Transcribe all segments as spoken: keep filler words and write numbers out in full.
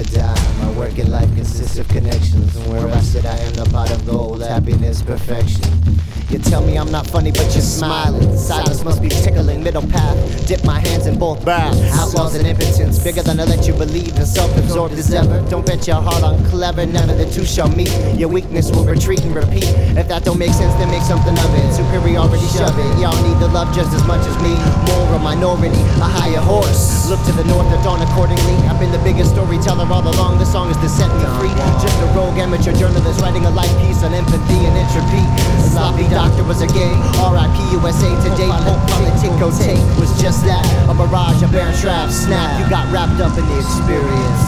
dime. My work in life consists of connections, and where I sit I am the pot of gold, happiness, perfection. You tell me I'm not funny, but you're smiling. Silence must be tickling, middle path. Dip my hands in both baths. Outlaws and impotence, bigger than I let you believe. And self-absorbed as ever. Don't bet your heart on clever, none of the two shall meet. Your weakness will retreat and repeat. If that don't make sense, then make something of it. Superiority, shove it. Y'all need the love just as much as me. More a minority, a higher horse. Look to the north at dawn accordingly. I've been the biggest storyteller all along. This song is to set me free. Just a rogue amateur journalist writing a life piece on empathy and entropy. A sloppy doctor was a game. R I P U S A today. Pope Politico take was just that. A barrage of barren traps. Snap, you got wrapped up in the experience.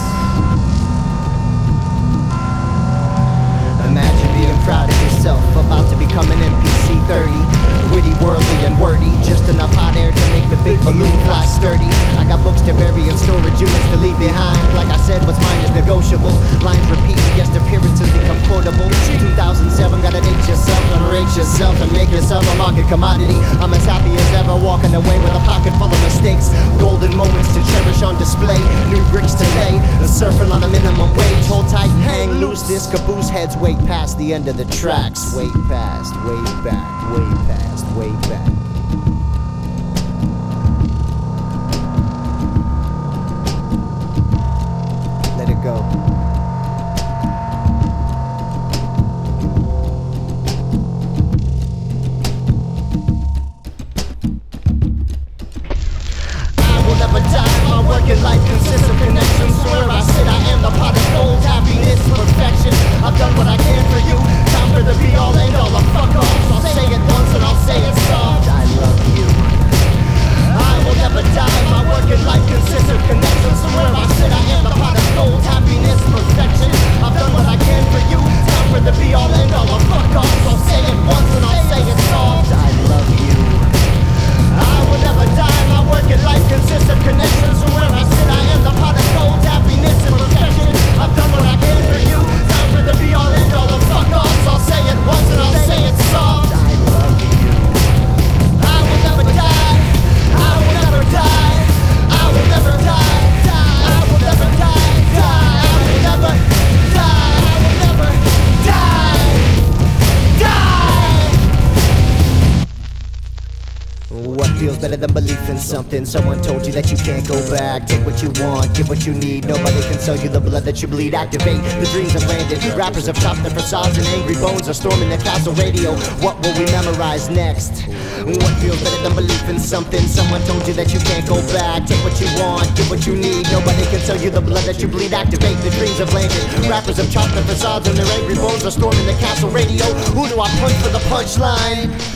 Imagine being proud of yourself, about to become an N P C thirty. Witty, worldly, and wordy. Just enough hot air to make the big balloon fly sturdy. I got books to bury and storage units to leave behind. Like I said, what's mine is negotiable. Lines repeat, guest appearances become quotable. two thousand seven, gotta date yourself, underrate yourself, and make yourself a market commodity. I'm as happy as ever, walking away with a pocket full of mistakes. Golden moments to cherish on display. New bricks to lay, and surfing on a minimum wage. Hold tight, hang loose, this caboose heads way past the end of the tracks. Way past, way back, way past, way back. Let it go. I will never die. My working life consists of connections. So where I sit, I am the pot of gold. Happiness, perfection. I've done what I can for you. Time for the be all end all. I'll fuck off. I'll say it once and I'll say it soft. I love you. I will never die. My working life consists of connections. So where I sit, I am the pot of gold. Happiness, perfection. I've done what I can for you. Time for the be all end all. I'll fuck off. I'll say it once and I'll say it soft. I love you. I will never die. My working life consists of connections. So where I sit, I am the pot of gold. Happiness and perfection. I've done what I can for you. Time for the be all end all. I'll fuck off. I'll say it once and I'll say it soft. I love you. I will never die. I will never die. I will never die. I will never die. Die. I will never die. I will never die. Die. What feels better than belief in something? Someone told you that you can't go back. Take what you want, get what you need. Nobody can sell you the blood that you bleed. Activate, the dreams have landed. Rappers have chopped their facades and angry bones are storming the castle radio. What will we memorize next? What feels better than belief in something? Someone told you that you can't go back. Take what you want, get what you need. Nobody can sell you the blood that you bleed. Activate, the dreams have landed. Rappers have chopped their facades and their angry bones are storming the castle radio. Who do I punch for the punchline?